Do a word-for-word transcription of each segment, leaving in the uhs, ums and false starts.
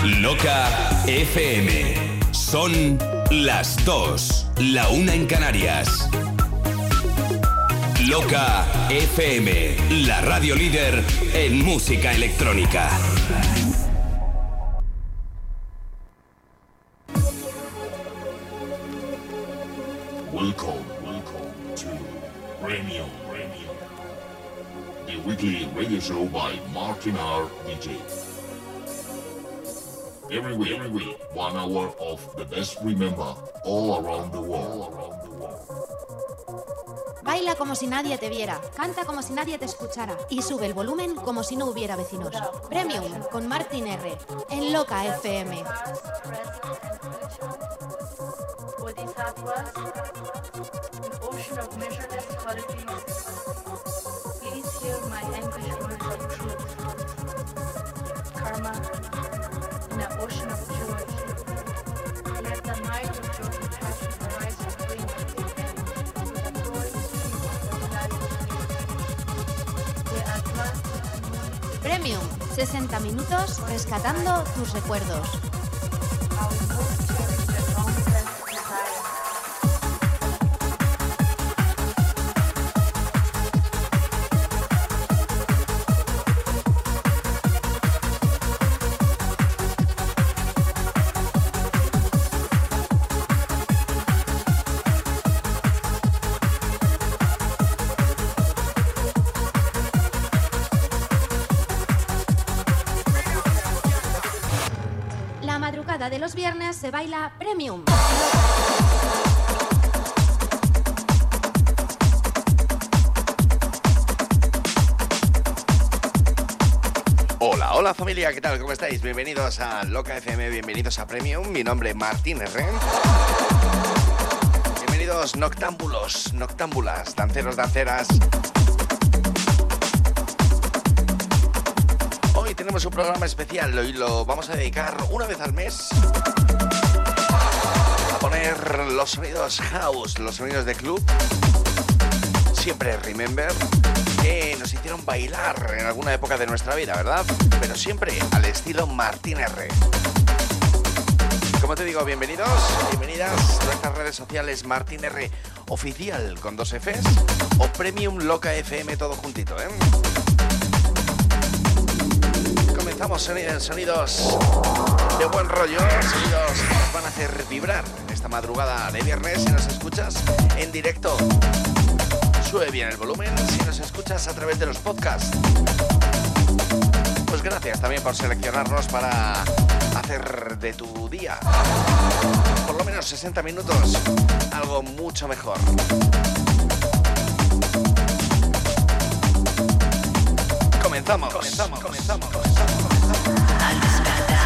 Loca F M. Son las dos, la una en Canarias. Loca F M, la radio líder en música electrónica. Welcome, welcome to Premium, Premium, the weekly radio show by Martin R. D J. Every week, every week, one hour of the best remember all around the world, all around the world. Baila como si nadie te viera, canta como si nadie te escuchara y sube el volumen como si no hubiera vecinos. Premium con Martin R. en Loca F M. Premium, sesenta minutos rescatando tus recuerdos. De los viernes se baila Premium. Hola, hola familia, ¿qué tal? ¿Cómo estáis? Bienvenidos a Loca F M, bienvenidos a Premium. Mi nombre es Martín R. Bienvenidos noctámbulos, noctámbulas, danceros, danceras. Hoy tenemos un programa especial, hoy lo vamos a dedicar una vez al mes a poner los sonidos house, los sonidos de club, siempre remember, que nos hicieron bailar en alguna época de nuestra vida, ¿verdad? Pero siempre al estilo Martín R. Como te digo, bienvenidos, bienvenidas a nuestras redes sociales Martín R Oficial con dos Fs o Premium Loca F M todo juntito, ¿eh? Comenzamos sonidos de buen rollo, sonidos que nos van a hacer vibrar en esta madrugada de viernes. Si nos escuchas en directo, sube bien el volumen. Si nos escuchas a través de los podcasts, pues gracias también por seleccionarnos para hacer de tu día por lo menos sesenta minutos algo mucho mejor. Comenzamos, comenzamos, comenzamos, comenzamos, comenzamos. Al despertar.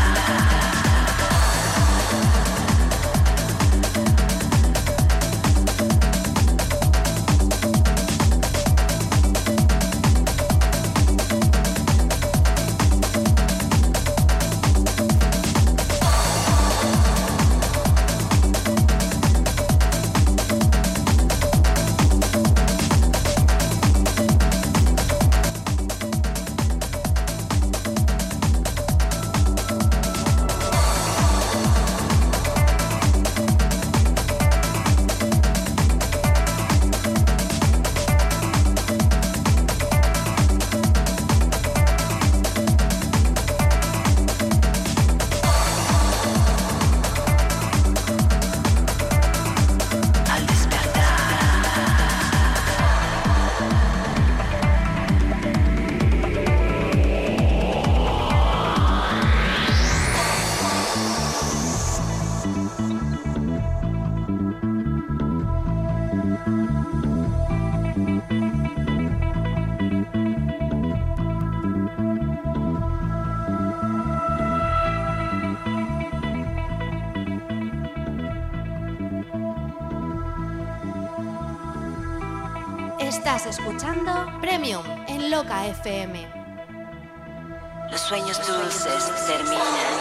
Estás escuchando Premium en Loca F M. Los sueños dulces terminan.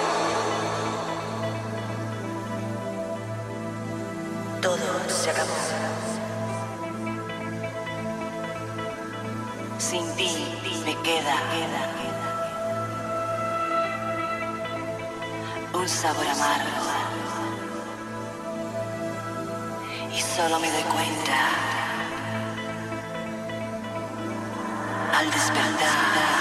Todo se acabó. Sin ti me queda, queda, queda. un sabor amargo. Y solo me doy cuenta al despertar.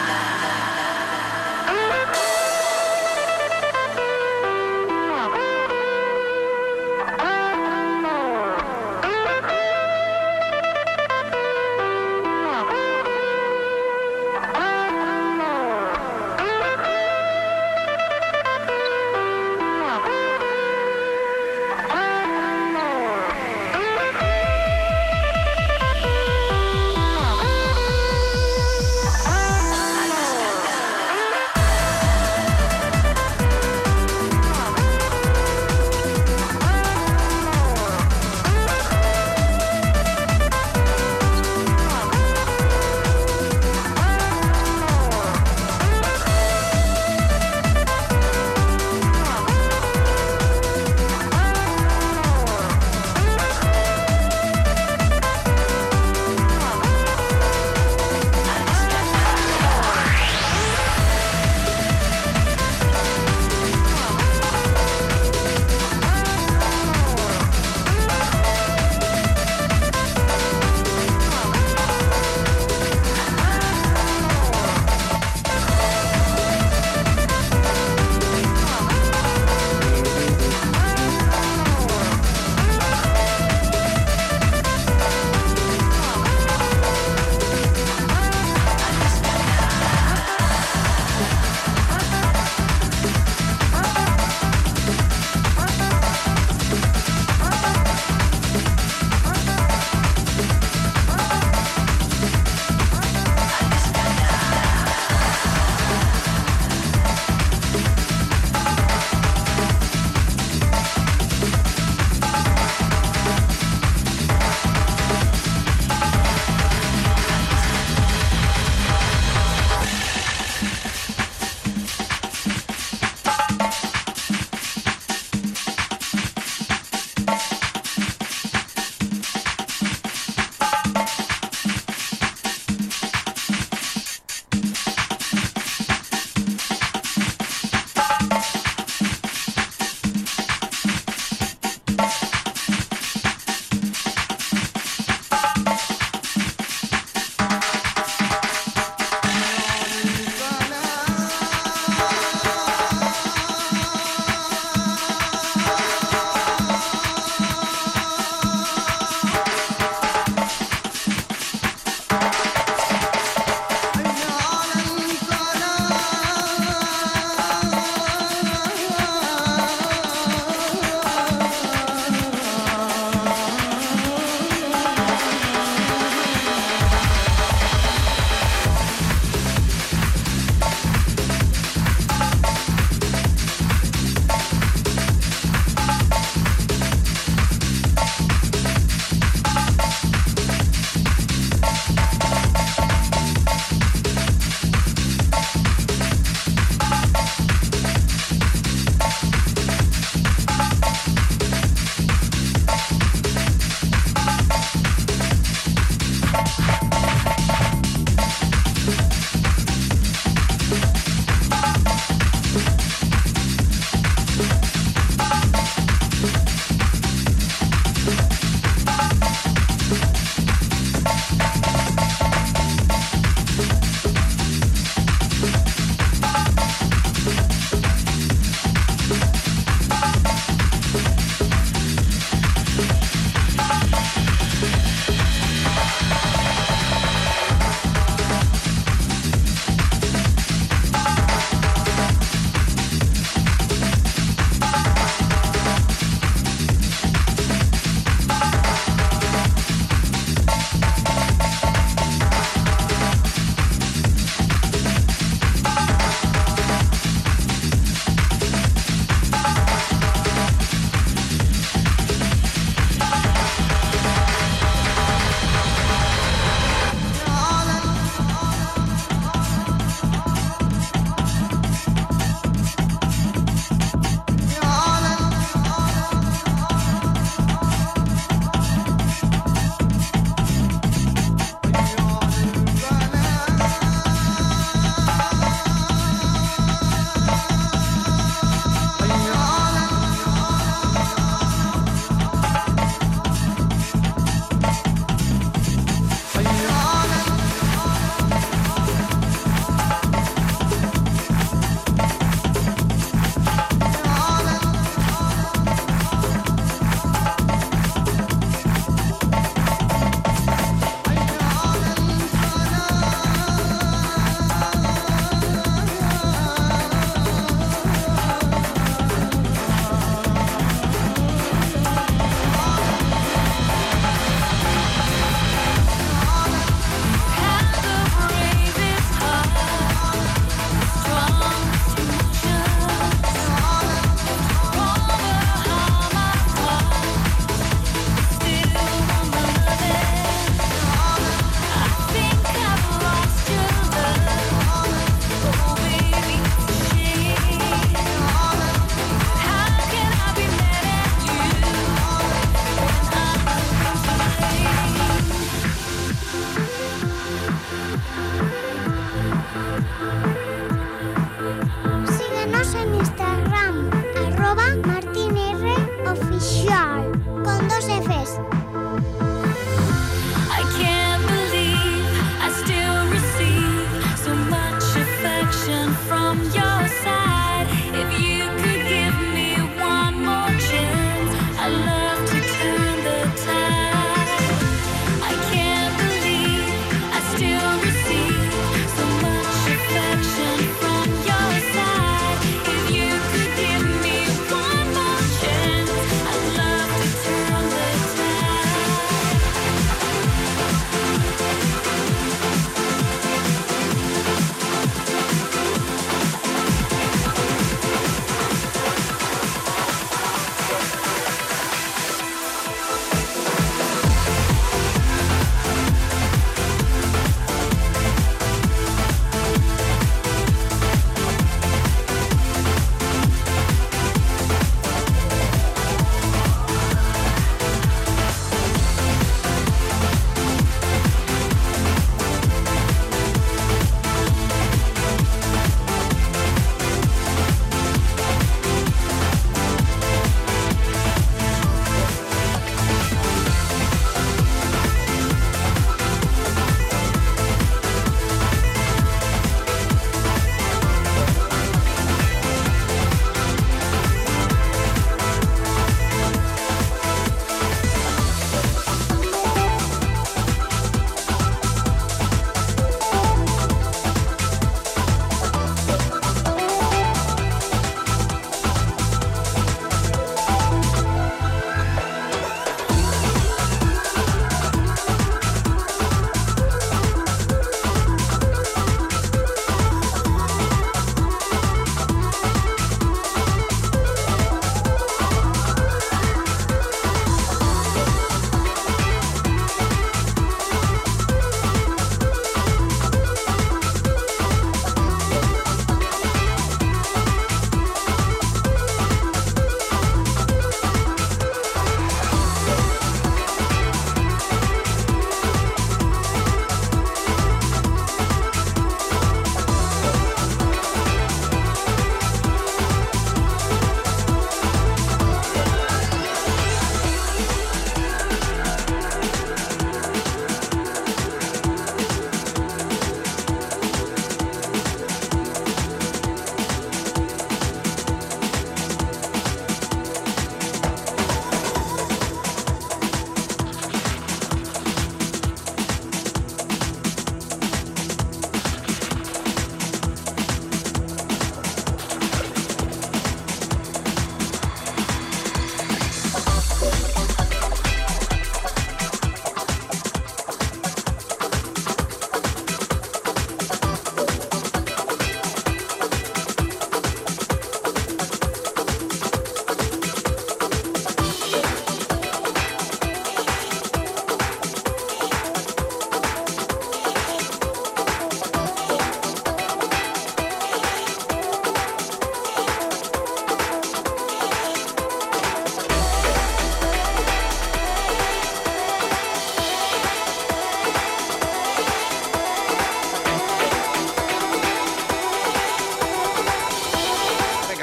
Al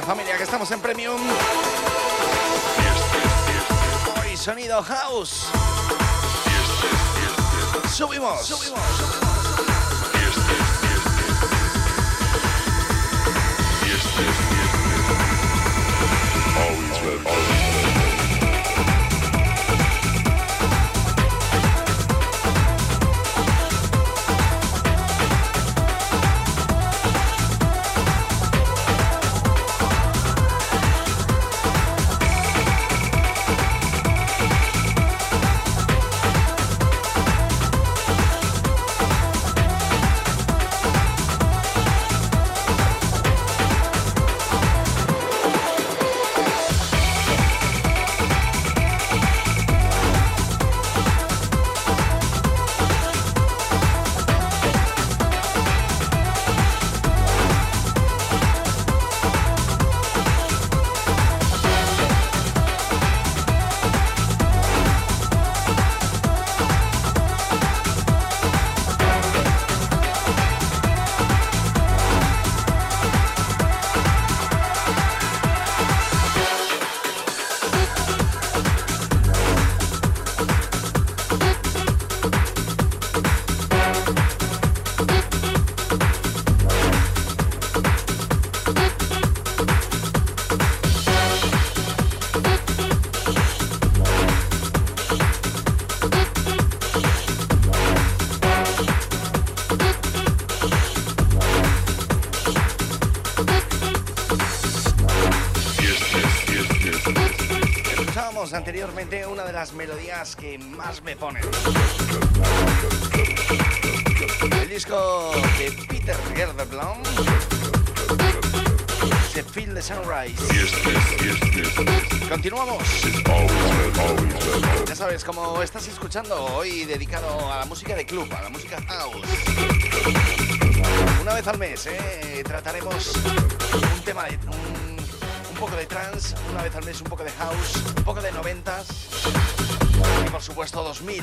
familia, que estamos en Premium. Hoy sonido house. Subimos, subimos, anteriormente una de las melodías que más me ponen. El disco de Peter Gerdeblom, The Feel the Sunrise. Continuamos. Ya sabes, como estás escuchando, hoy dedicado a la música de club, a la música house. Una vez al mes, ¿eh? Trataremos un tema de... Un, un poco de trance, una vez al mes un poco de house, un poco de noventas y por supuesto dos mil.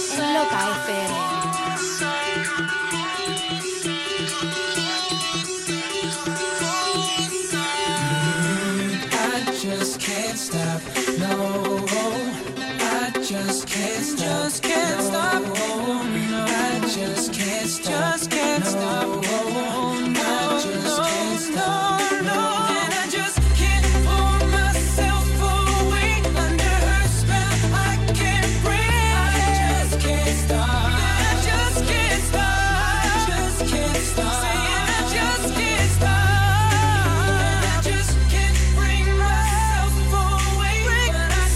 en Loca F M. Just can't stop, no. I just can't stop, just can't stop. No, I just can't stop, just can't stop. No, I just can't stop, no. And I just can't pull myself away under her spell. I can't breathe. I just can't stop. I just can't stop. Just can't stop. Saying I just can't stop. And I just can't bring myself away. But I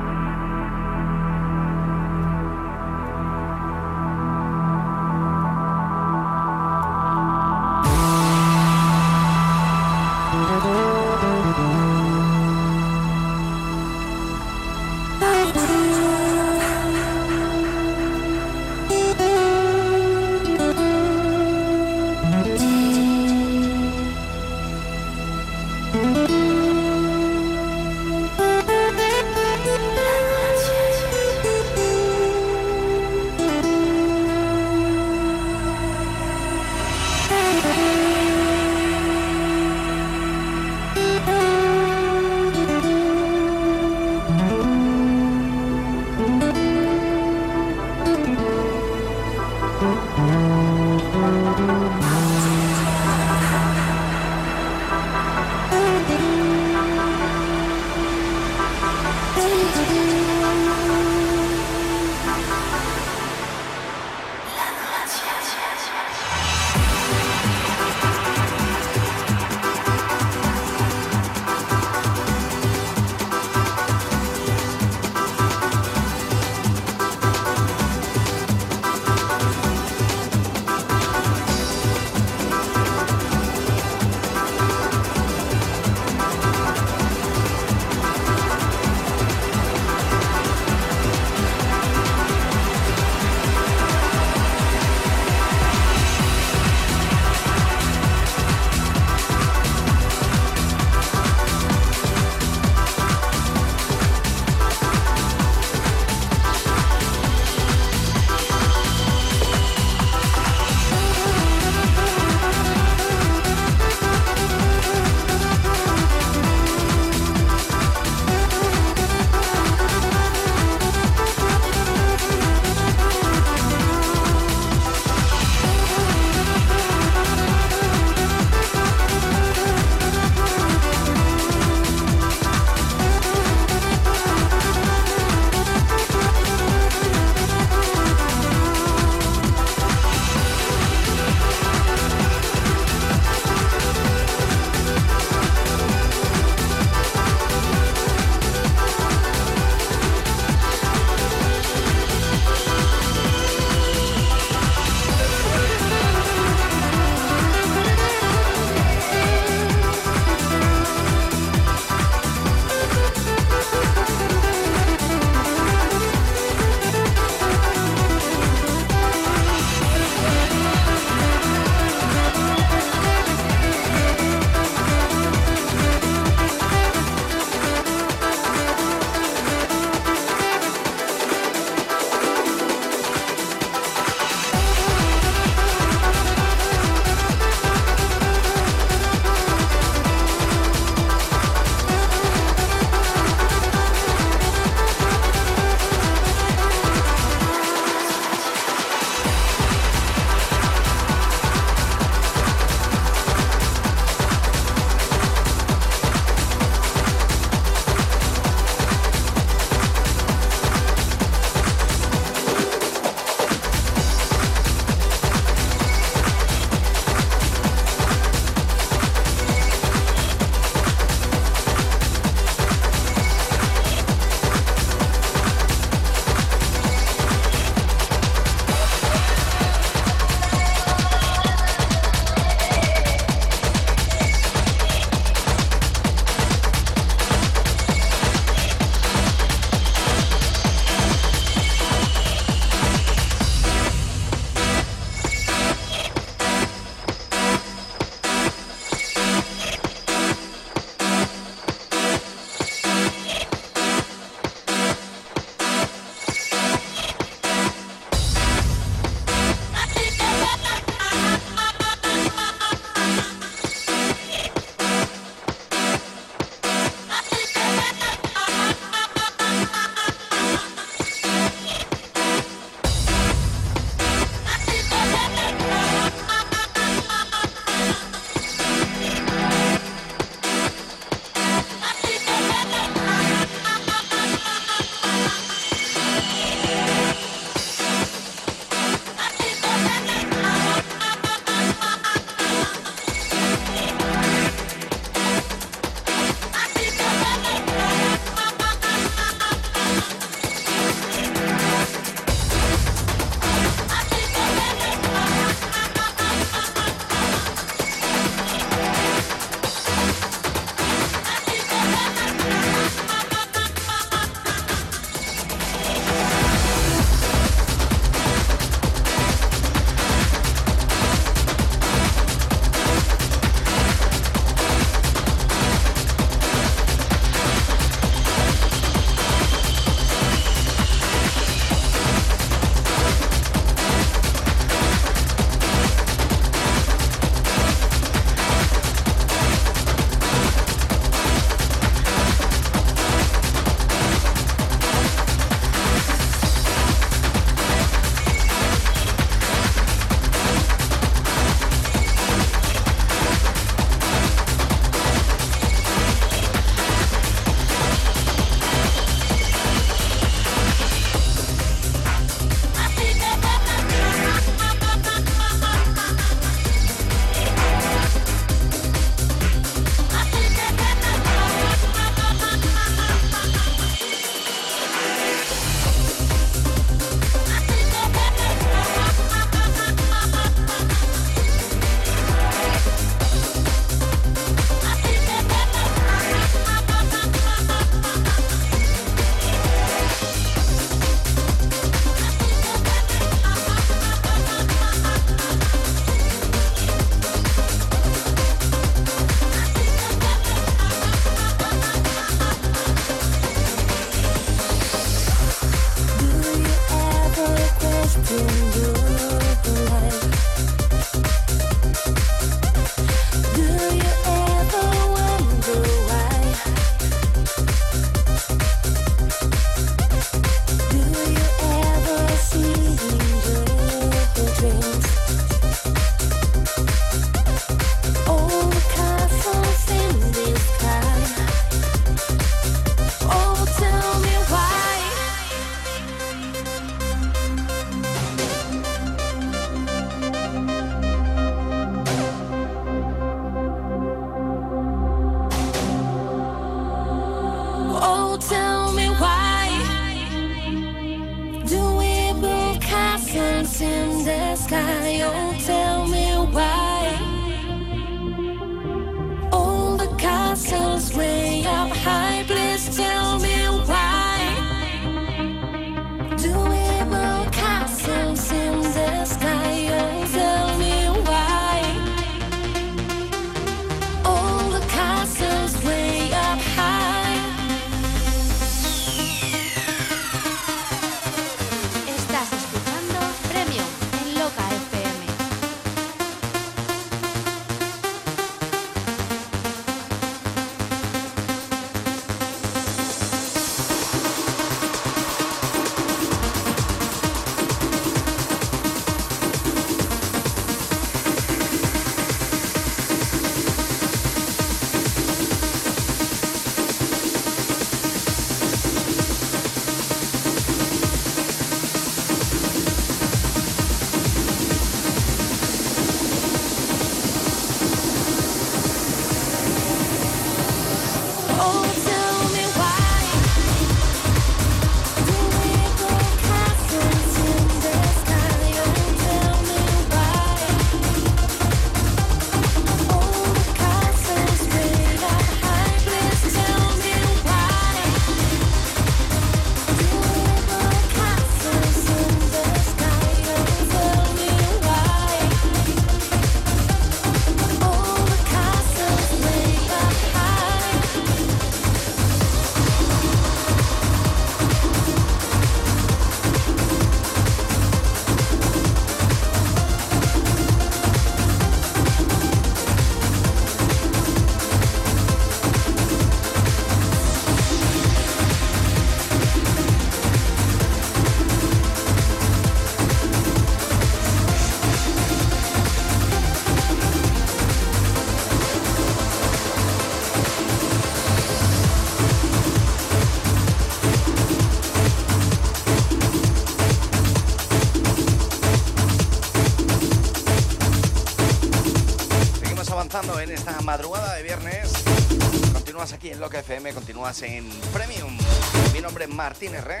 gozando en esta madrugada de viernes. Continúas aquí en Loca F M, continúas en Premium. Mi nombre es Martín R.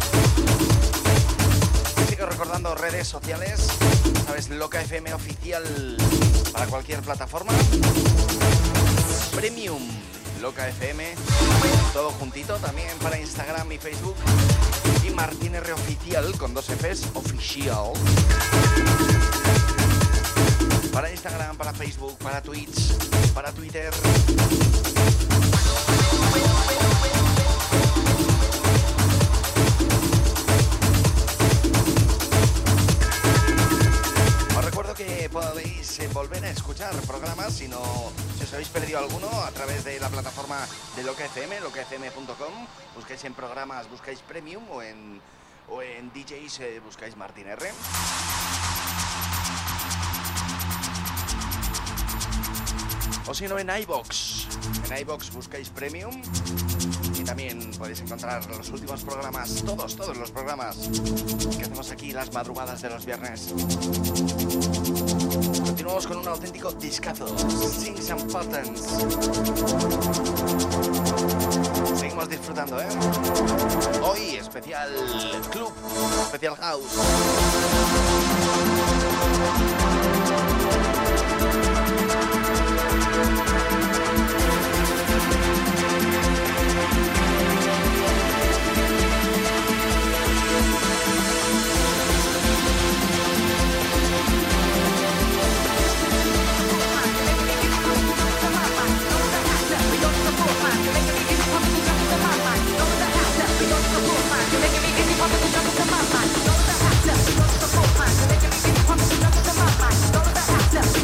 Sigo recordando redes sociales, sabes, Loca F M oficial para cualquier plataforma. Premium, Loca F M, todo juntito, también para Instagram y Facebook. Y Martín R oficial con dos Fs, oficial. Para Instagram, para Facebook, para Twitch, para Twitter. Os recuerdo que podéis volver a escuchar programas si no, si os habéis perdido alguno a través de la plataforma de Loca F M, loca f m punto com. Buscáis en programas, buscáis Premium o en, o en D Js eh, buscáis Martín R. O si no, en iVoox. En iVoox buscáis Premium y también podéis encontrar los últimos programas, todos, todos los programas que hacemos aquí las madrugadas de los viernes. Continuamos con un auténtico discazo, Sings and Patterns. Seguimos disfrutando, ¿eh? Hoy especial club, especial house. Making me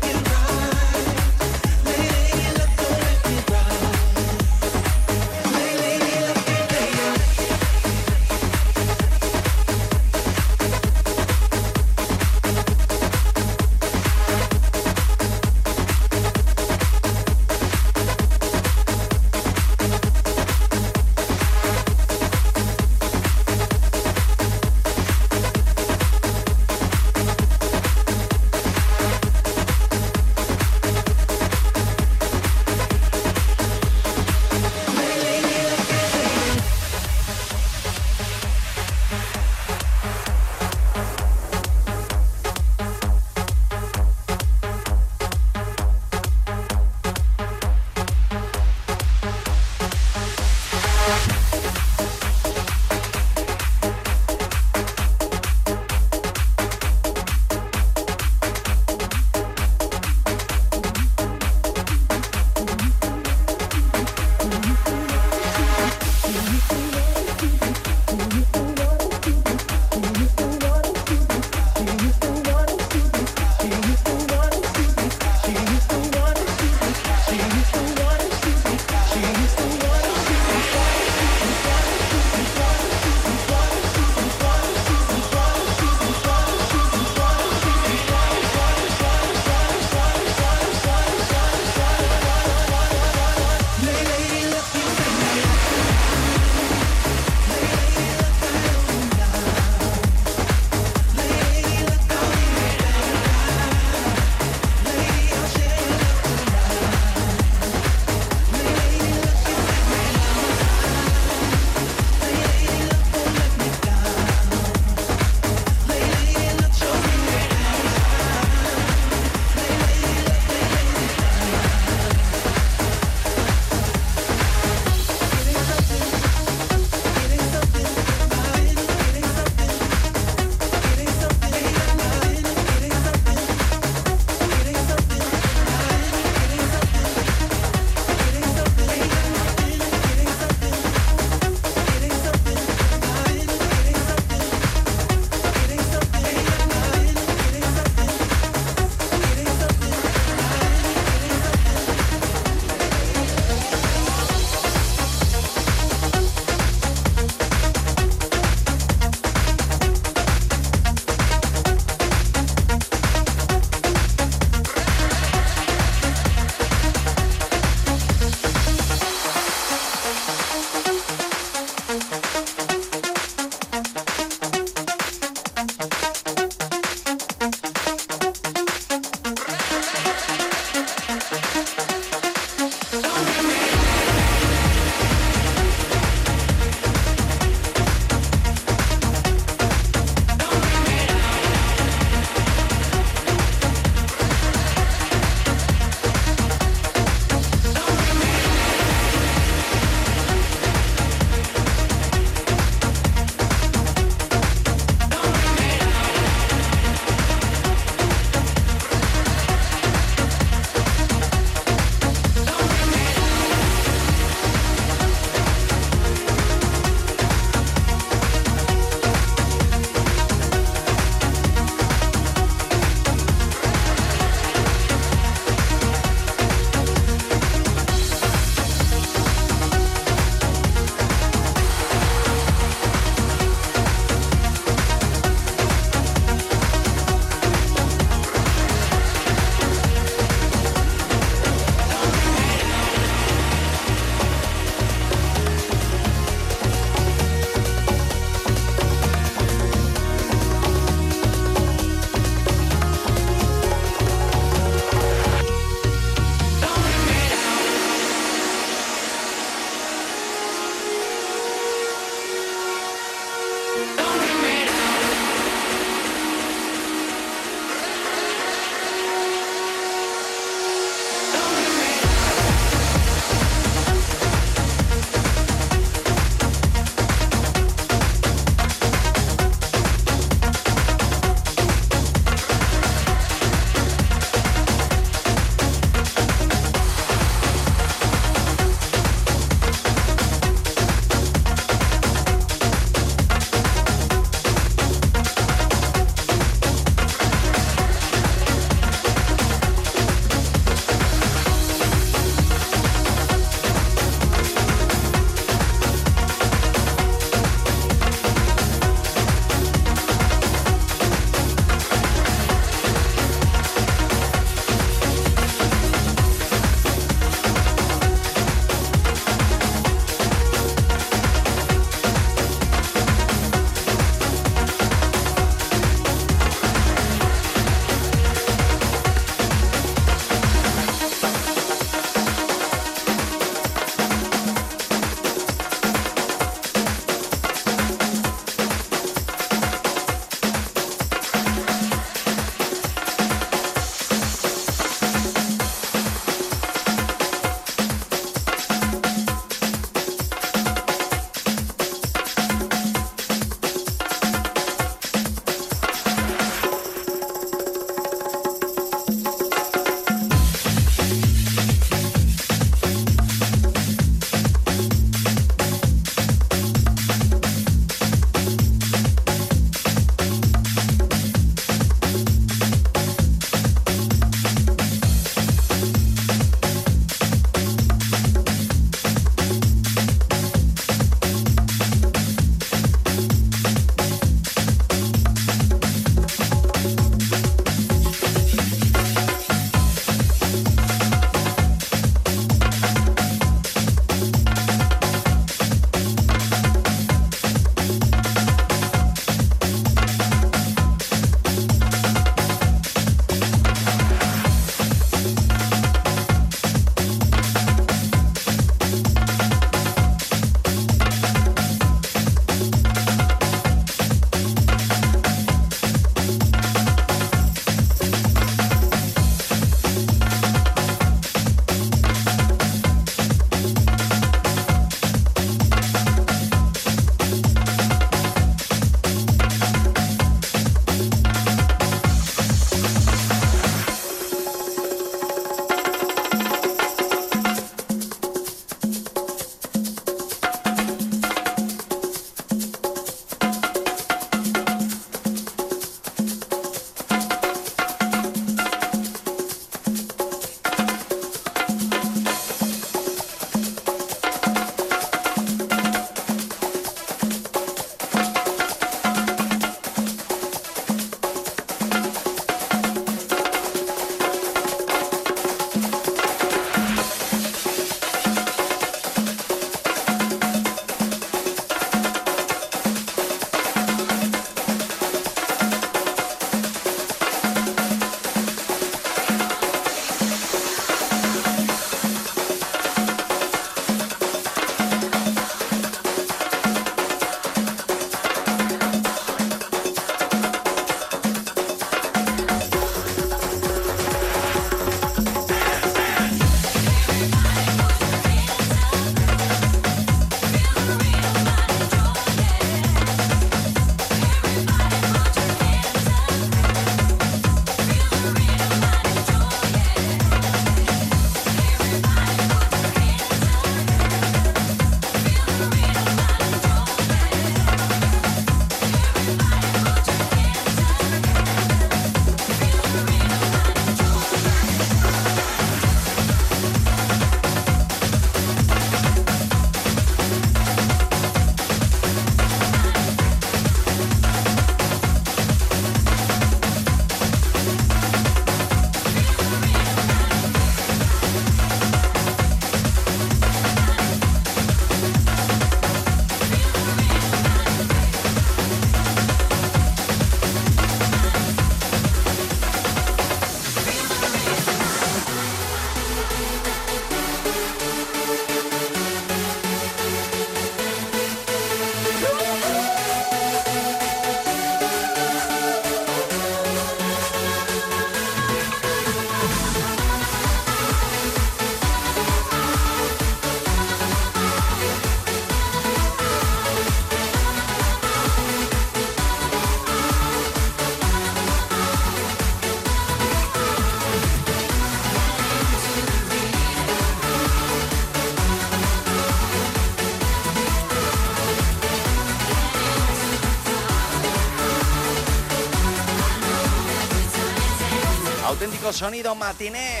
Auténtico sonido matiné.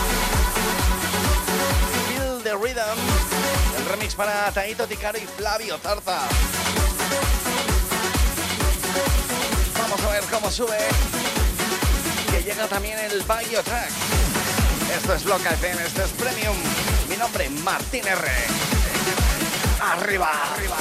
Feel the Rhythm. El remix para Taito Ticaro y Flavio Zarza. Vamos a ver cómo sube. Que llega también el Bayo Track. Esto es Loca F M, esto es Premium. Mi nombre, Martín R. Arriba, arriba.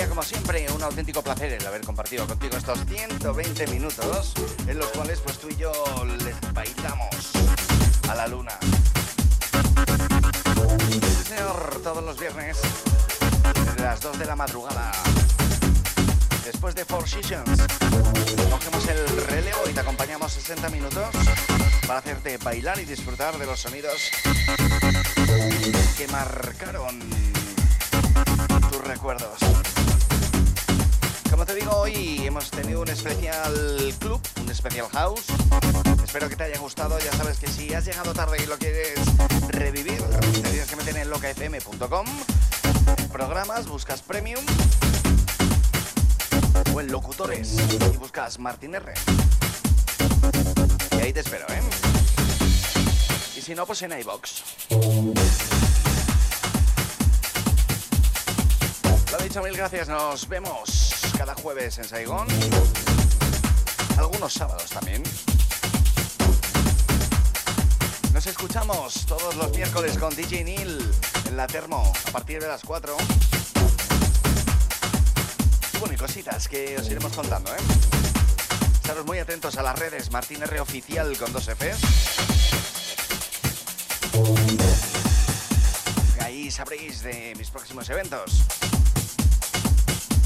compañía, como siempre, un auténtico placer el haber compartido contigo estos ciento veinte minutos en los cuales pues tú y yo les bailamos a la luna. Sí, señor, todos los viernes desde las dos de la madrugada. Después de Four Seasons, cogemos el relevo y te acompañamos sesenta minutos para hacerte bailar y disfrutar de los sonidos que marcaron tus recuerdos. Como te digo, hoy hemos tenido un especial club, un especial house. Espero que te haya gustado. Ya sabes que si has llegado tarde y lo quieres revivir, te tienes que meter en loca f m punto com. En programas buscas Premium o en locutores y buscas Martín R. Y ahí te espero, ¿eh? Y si no, pues en iVoox. Lo dicho, mil gracias. Nos vemos cada jueves en Saigón. Algunos sábados también. Nos escuchamos todos los miércoles con D J Neil en la Termo a partir de las cuatro. Y bueno, y cositas que os iremos contando, ¿eh? Estaros muy atentos a las redes Martín R Oficial con dos Fs. Ahí sabréis de mis próximos eventos.